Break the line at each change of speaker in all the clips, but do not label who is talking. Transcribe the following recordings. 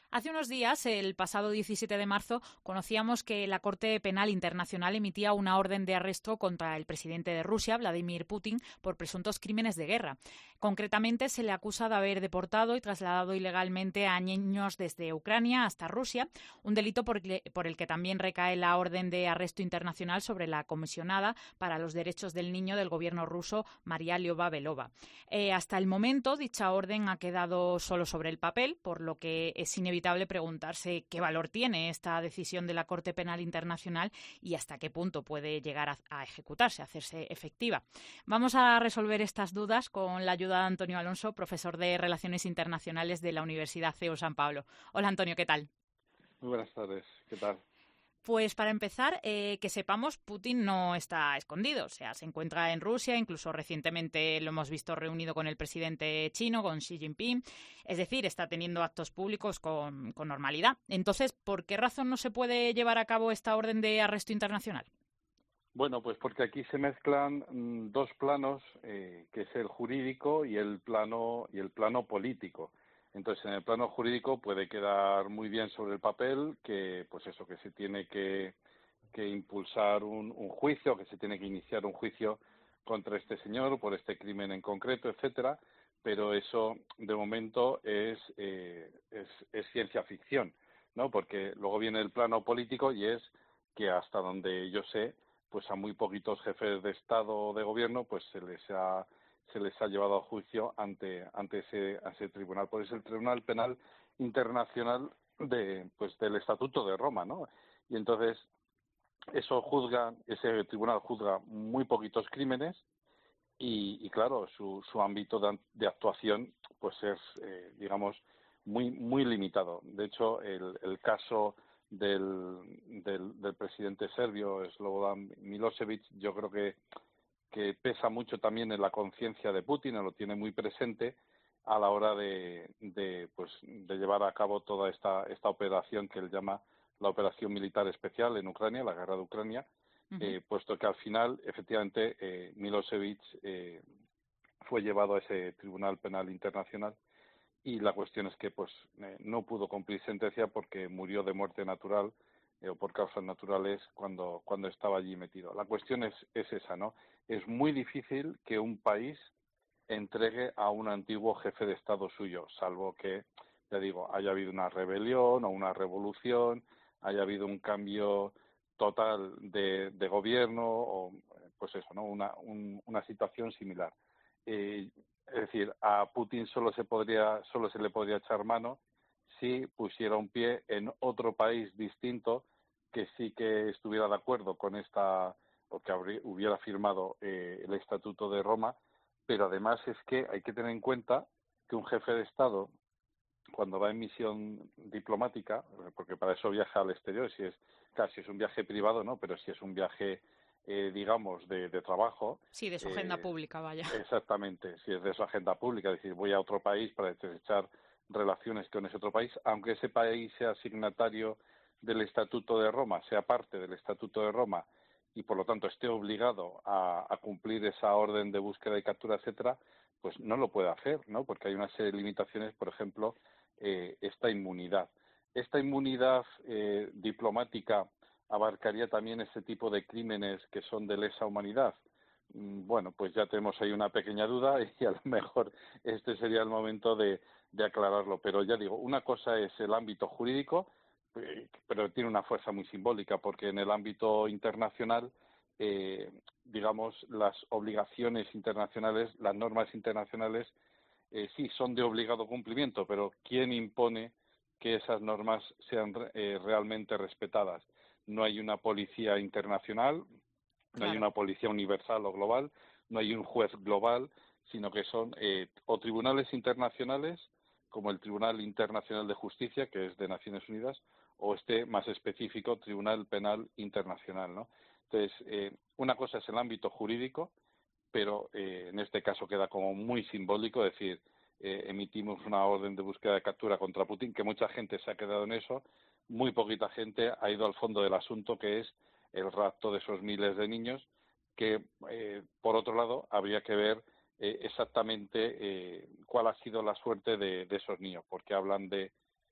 Hace unos días, el pasado 17 de marzo, conocíamos que la Corte Penal Internacional emitía una orden de arresto contra el presidente de Rusia, Vladimir Putin, por presuntos crímenes de guerra. Concretamente, se le acusa de haber deportado y trasladado ilegalmente a niños desde Ucrania hasta Rusia, un delito por el que también recae la orden de arresto internacional sobre la comisionada para los derechos del niño del gobierno ruso, María Lyova-Belova. Hasta el momento, dicha orden ha quedado solo sobre el papel, por lo que es inevitable preguntarse qué valor tiene esta decisión de la Corte Penal Internacional y hasta qué punto puede llegar a ejecutarse, a hacerse efectiva. Vamos a resolver estas dudas con la ayuda de Antonio Alonso, profesor de Relaciones Internacionales de la Universidad CEU San Pablo. Hola, Antonio, ¿qué tal?
Muy buenas tardes, ¿qué tal?
Pues para empezar, que sepamos, Putin no está escondido, o sea, se encuentra en Rusia, incluso recientemente lo hemos visto reunido con el presidente chino, con Xi Jinping, es decir, está teniendo actos públicos con normalidad. Entonces, ¿por qué razón no se puede llevar a cabo esta orden de arresto internacional?
Bueno, pues porque aquí se mezclan dos planos, que es el jurídico y el plano político. Entonces, en el plano jurídico puede quedar muy bien sobre el papel que, pues eso, que se tiene que impulsar un juicio, que se tiene que iniciar un juicio contra este señor por este crimen en concreto, etcétera. Pero eso, de momento, es ciencia ficción, ¿no? Porque luego viene el plano político y es que hasta donde yo sé, pues a muy poquitos jefes de Estado o de Gobierno pues se les ha llevado a juicio ante ese tribunal. Pues es el Tribunal Penal Internacional del Estatuto de Roma, ¿no? Y entonces ese tribunal juzga muy poquitos crímenes y claro, su ámbito de actuación pues es, digamos, muy limitado. De hecho, el caso del presidente serbio, Slobodan Milosevic, yo creo que pesa mucho también en la conciencia de Putin, lo tiene muy presente a la hora de llevar a cabo toda esta operación que él llama la operación militar especial en Ucrania, la guerra de Ucrania, puesto que al final, efectivamente, Milosevic fue llevado a ese Tribunal Penal Internacional y la cuestión es que no pudo cumplir sentencia porque murió de muerte natural o por causas naturales cuando estaba allí metido. La cuestión es esa, ¿no? Es muy difícil que un país entregue a un antiguo jefe de Estado suyo, salvo que, ya digo, haya habido una rebelión o una revolución, haya habido un cambio total de gobierno o, pues eso, ¿no? Una situación similar. Es decir, a Putin solo se le podría echar mano si pusiera un pie en otro país distinto que sí que estuviera de acuerdo con o que hubiera firmado el Estatuto de Roma, pero además es que hay que tener en cuenta que un jefe de Estado, cuando va en misión diplomática, porque para eso viaja al exterior, si es un viaje privado, no, pero si es un viaje, digamos, de trabajo.
Sí, de su agenda pública, vaya.
Exactamente, si es de su agenda pública, es decir, voy a otro país para estrechar relaciones con ese otro país, aunque ese país sea signatario del Estatuto de Roma, sea parte del Estatuto de Roma y por lo tanto esté obligado a cumplir esa orden de búsqueda y captura, etcétera, pues no lo puede hacer, ¿no? Porque hay una serie de limitaciones, por ejemplo, esta inmunidad. Esta inmunidad diplomática abarcaría también ese tipo de crímenes que son de lesa humanidad. Bueno, pues ya tenemos ahí una pequeña duda y a lo mejor este sería el momento de aclararlo. Pero ya digo, una cosa es el ámbito jurídico, pero tiene una fuerza muy simbólica porque en el ámbito internacional, digamos, las obligaciones internacionales, las normas internacionales, sí son de obligado cumplimiento, pero ¿quién impone que esas normas sean realmente respetadas? No hay una policía internacional, no hay una policía universal o global, no hay un juez global, sino que son o tribunales internacionales, como el Tribunal Internacional de Justicia, que es de Naciones Unidas, o más específico, Tribunal Penal Internacional, ¿no? Entonces, una cosa es el ámbito jurídico, pero en este caso queda como muy simbólico, es decir, emitimos una orden de búsqueda de captura contra Putin, que mucha gente se ha quedado en eso, muy poquita gente ha ido al fondo del asunto, que es el rapto de esos miles de niños, que, por otro lado, habría que ver exactamente cuál ha sido la suerte de esos niños, porque hablan de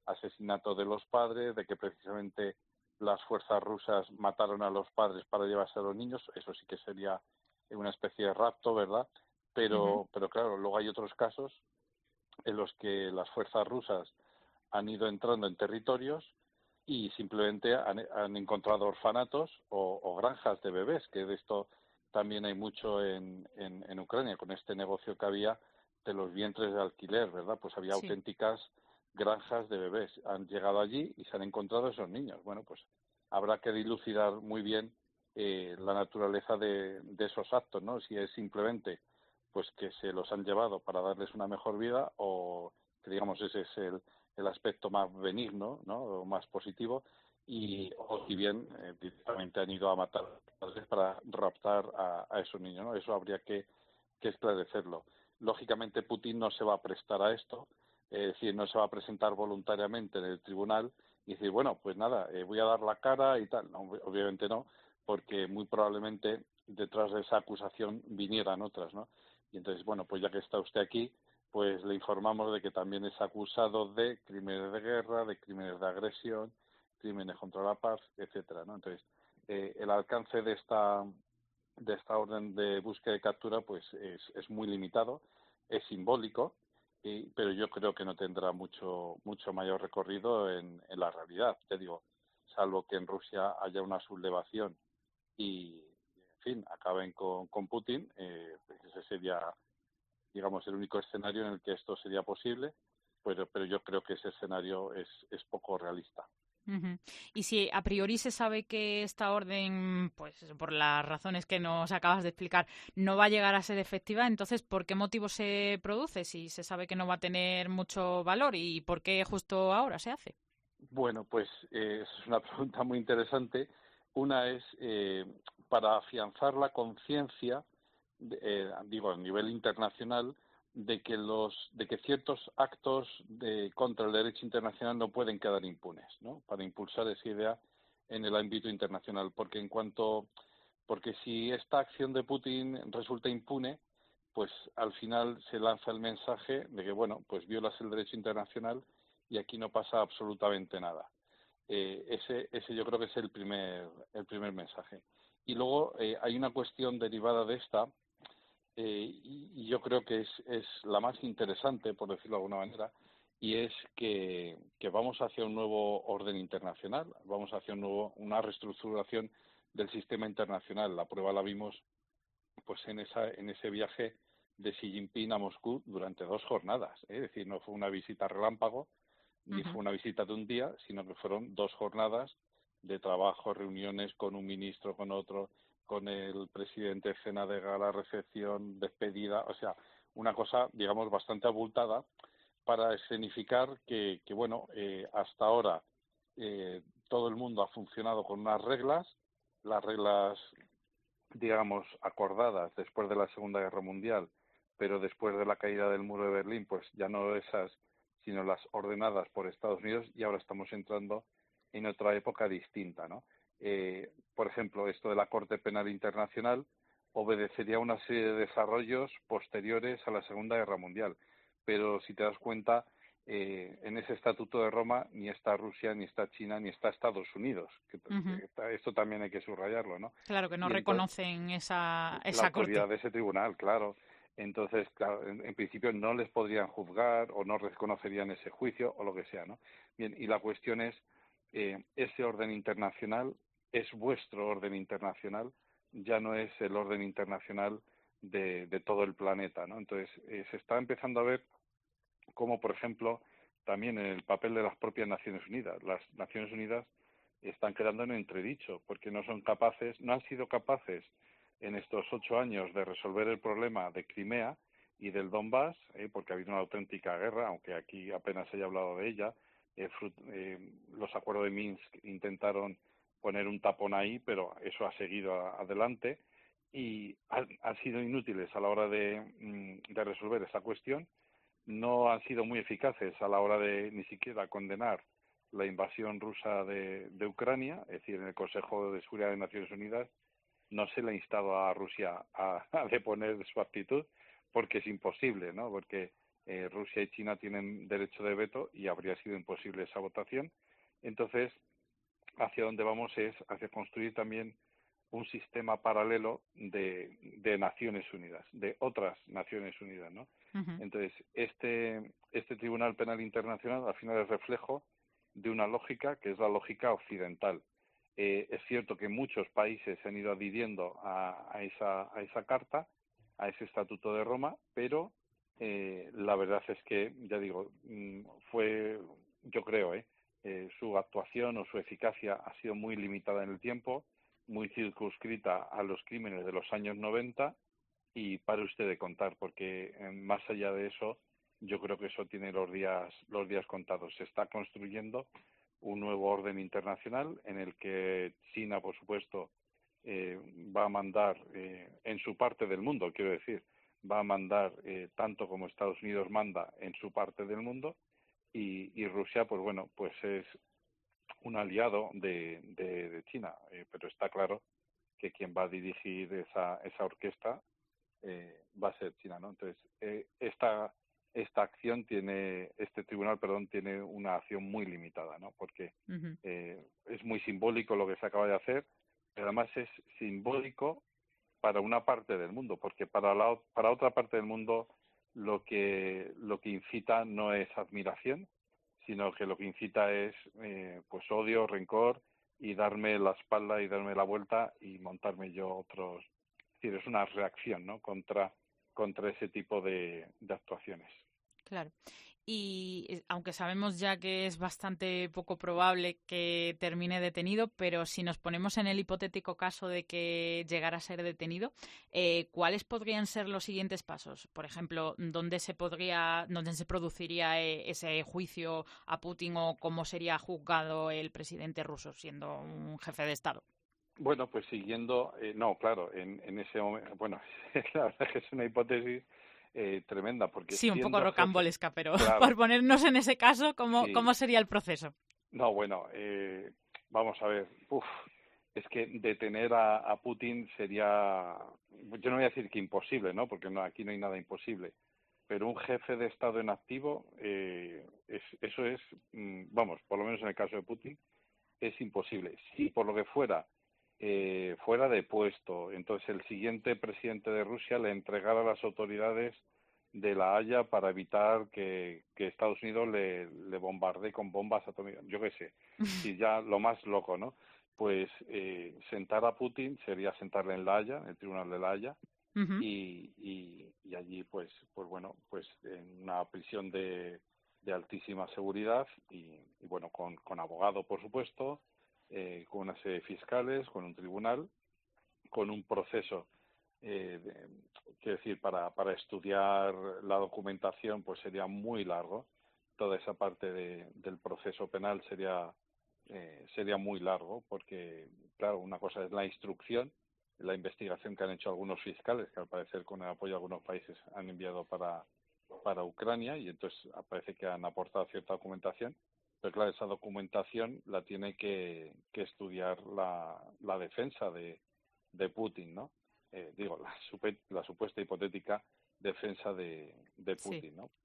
asesinato de los padres, de que precisamente las fuerzas rusas mataron a los padres para llevarse a los niños. Eso sí que sería una especie de rapto, ¿verdad?
Ujú.
Pero claro, luego hay otros casos en los que las fuerzas rusas han ido entrando en territorios y simplemente han encontrado orfanatos o granjas de bebés, que de esto también hay mucho en Ucrania, con este negocio que había de los vientres de alquiler, ¿verdad? Pues había
Sí.
auténticas granjas de bebés. Han llegado allí y se han encontrado esos niños. Bueno, pues habrá que dilucidar muy bien la naturaleza de esos actos, ¿no? Si es simplemente pues que se los han llevado para darles una mejor vida o que digamos ese es el aspecto más benigno, ¿no? O más positivo, y o si bien directamente han ido a matar a los padres para raptar a esos niños, ¿no? Eso habría que esclarecerlo. Lógicamente Putin no se va a prestar a esto, es decir, no se va a presentar voluntariamente en el tribunal y decir, bueno, pues nada, voy a dar la cara y tal. No, obviamente no, porque muy probablemente detrás de esa acusación vinieran otras, ¿no? Y entonces, bueno, pues ya que está usted aquí, pues le informamos de que también es acusado de crímenes de guerra, de crímenes de agresión, crímenes contra la paz, etcétera, ¿no? Entonces, el alcance de esta orden de búsqueda y captura pues es muy limitado, es simbólico, pero yo creo que no tendrá mucho mayor recorrido en la realidad, te digo, salvo que en Rusia haya una sublevación y, en fin, acaben con Putin, pues ese sería, digamos, el único escenario en el que esto sería posible, pero yo creo que ese escenario es poco realista.
Ujú. Y si a priori se sabe que esta orden, pues por las razones que nos acabas de explicar, no va a llegar a ser efectiva, entonces, ¿por qué motivo se produce si se sabe que no va a tener mucho valor y por qué justo ahora se hace?
Bueno, pues es una pregunta muy interesante. Una es para afianzar la conciencia, digo, a nivel internacional, de que ciertos actos contra el derecho internacional no pueden quedar impunes, ¿no? Para impulsar esa idea en el ámbito internacional, porque si esta acción de Putin resulta impune, pues al final se lanza el mensaje de que, bueno, pues violas el derecho internacional y aquí no pasa absolutamente nada. Ese yo creo que es el primer mensaje. Y luego hay una cuestión derivada de esta, y yo creo que es la más interesante, por decirlo de alguna manera, y es que vamos hacia un nuevo orden internacional, vamos hacia una reestructuración del sistema internacional. La prueba la vimos pues en ese viaje de Xi Jinping a Moscú durante 2 jornadas, ¿eh? Es decir, no fue una visita relámpago, ni
Ujú.
fue una visita de un día, sino que fueron 2 jornadas de trabajo, reuniones con un ministro, con otro, con el presidente, cena de gala, recepción, despedida, o sea, una cosa, digamos, bastante abultada para escenificar que bueno, hasta ahora todo el mundo ha funcionado con unas reglas, las reglas, digamos, acordadas después de la Segunda Guerra Mundial, pero después de la caída del muro de Berlín, pues ya no esas, sino las ordenadas por Estados Unidos, y ahora estamos entrando en otra época distinta, ¿no? Por ejemplo, esto de la Corte Penal Internacional obedecería a una serie de desarrollos posteriores a la Segunda Guerra Mundial, pero si te das cuenta, en ese Estatuto de Roma ni está Rusia, ni está China, ni está Estados Unidos.
Ujú.
Esto también hay que subrayarlo, ¿no?
Claro que no
Y entonces,
reconocen
la
esa corte.
autoridad de ese tribunal, claro. Entonces, claro, en principio no les podrían juzgar o no reconocerían ese juicio o lo que sea, ¿no? Bien, y la cuestión es, ese orden internacional es vuestro orden internacional, ya no es el orden internacional de todo el planeta, ¿no? Entonces, se está empezando a ver cómo, por ejemplo, también en el papel de las propias Naciones Unidas. Las Naciones Unidas están quedando en entredicho porque no son capaces, no han sido capaces en estos 8 años de resolver el problema de Crimea y del Donbass, porque ha habido una auténtica guerra, aunque aquí apenas se haya hablado de ella. Los acuerdos de Minsk intentaron poner un tapón ahí, pero eso ha seguido adelante y han sido inútiles a la hora de resolver esa cuestión. No han sido muy eficaces a la hora de ni siquiera condenar la invasión rusa de Ucrania, es decir, en el Consejo de Seguridad de Naciones Unidas no se le ha instado a Rusia a deponer su actitud porque es imposible, ¿no? Porque Rusia y China tienen derecho de veto y habría sido imposible esa votación. Entonces, hacia donde vamos es hacia construir también un sistema paralelo de Naciones Unidas, de otras Naciones Unidas, ¿no?
Uh-huh.
Entonces, este Tribunal Penal Internacional al final es reflejo de una lógica que es la lógica occidental. Es cierto que muchos países se han ido adhiriendo a esa carta, a ese Estatuto de Roma, pero la verdad es que, ya digo, fue, yo creo, su actuación o su eficacia ha sido muy limitada en el tiempo, muy circunscrita a los crímenes de los años 90 y pare usted de contar, porque más allá de eso, yo creo que eso tiene los días contados. Se está construyendo un nuevo orden internacional en el que China, por supuesto, va a mandar en su parte del mundo, quiero decir, va a mandar tanto como Estados Unidos manda en su parte del mundo y Rusia, pues bueno, pues es un aliado de China, pero está claro que quien va a dirigir esa orquesta va a ser China, ¿no? Entonces, esta acción este tribunal, tiene una acción muy limitada, ¿no? Porque
Uh-huh.
es muy simbólico lo que se acaba de hacer, pero además es simbólico para una parte del mundo, porque para otra parte del mundo lo que incita no es admiración, sino que lo que incita es pues odio, rencor y darme la espalda y darme la vuelta y montarme yo otros. Es decir, es una reacción, ¿no? contra ese tipo de actuaciones.
Claro. Y aunque sabemos ya que es bastante poco probable que termine detenido, pero si nos ponemos en el hipotético caso de que llegara a ser detenido, ¿cuáles podrían ser los siguientes pasos? Por ejemplo, dónde se produciría ese juicio a Putin o cómo sería juzgado el presidente ruso siendo un jefe de Estado?
Bueno, pues siguiendo, no, claro, en ese momento, bueno, la verdad es que es una hipótesis tremenda, porque
Sí, un poco
siendo jefe,
rocambolesca, pero por
claro,
ponernos en ese caso, ¿cómo
sí,
sería el proceso?
no, bueno, vamos a ver, es que detener a Putin sería, yo no voy a decir que imposible, ¿no? Porque no, aquí no hay nada imposible, pero un jefe de Estado en activo, eso es, vamos, por lo menos en el caso de Putin, es imposible. Si por lo que fuera depuesto, entonces el siguiente presidente de Rusia le entregara a las autoridades de La Haya para evitar que Estados Unidos le bombardee con bombas atómicas, yo qué sé, si ya lo más loco, ¿no? Pues sentar a Putin sería sentarle en La Haya, en el tribunal de La Haya,
Uh-huh.
y allí pues bueno, pues en una prisión de altísima seguridad y bueno, con abogado, por supuesto, con una serie de fiscales, con un tribunal, con un proceso. Quiero decir, para estudiar la documentación pues sería muy largo. Toda esa parte del proceso penal sería muy largo porque, claro, una cosa es la instrucción, la investigación que han hecho algunos fiscales, que al parecer con el apoyo de algunos países han enviado para Ucrania y entonces parece que han aportado cierta documentación. Pero claro, esa documentación la tiene que estudiar la defensa de Putin, ¿no? Digo, la supuesta hipotética defensa de
Sí.
Putin, ¿no?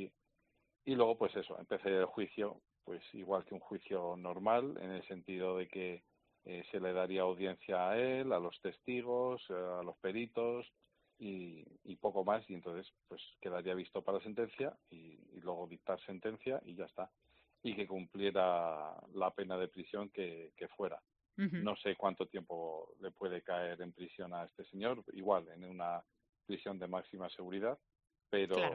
Y luego, pues eso, empecé el juicio, pues igual que un juicio normal, en el sentido de que se le daría audiencia a él, a los testigos, a los peritos y poco más, y entonces pues quedaría visto para sentencia y luego dictar sentencia y ya está. Y que cumpliera la pena de prisión que fuera.
Uh-huh.
No sé cuánto tiempo le puede caer en prisión a este señor, igual en una prisión de máxima seguridad, pero
Claro.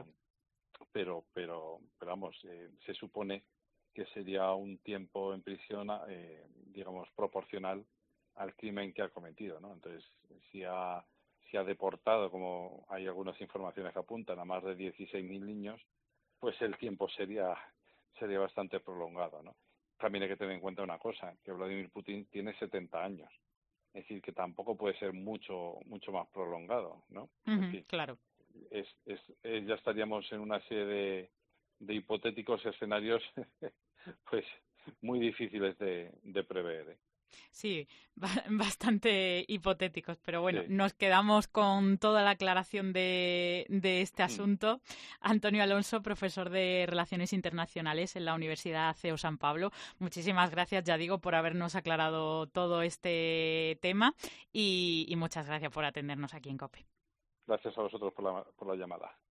vamos, se supone que sería un tiempo en prisión, digamos, proporcional al crimen que ha cometido, ¿no? Entonces, si ha deportado, como hay algunas informaciones que apuntan, a más de 16.000 niños, pues el tiempo sería bastante prolongado, ¿no? También hay que tener en cuenta una cosa, que Vladimir Putin tiene 70 años, es decir, que tampoco puede ser mucho más prolongado, ¿no? En
Uh-huh.
fin,
Claro.
ya estaríamos en una serie de hipotéticos escenarios pues muy difíciles de prever, ¿eh?
Sí, bastante hipotéticos, pero bueno,
Sí.
nos quedamos con toda la aclaración de este
Mm.
asunto. Antonio Alonso, profesor de Relaciones Internacionales en la Universidad CEU San Pablo, muchísimas gracias, ya digo, por habernos aclarado todo este tema y muchas gracias por atendernos aquí en COPE.
Gracias a vosotros por la llamada.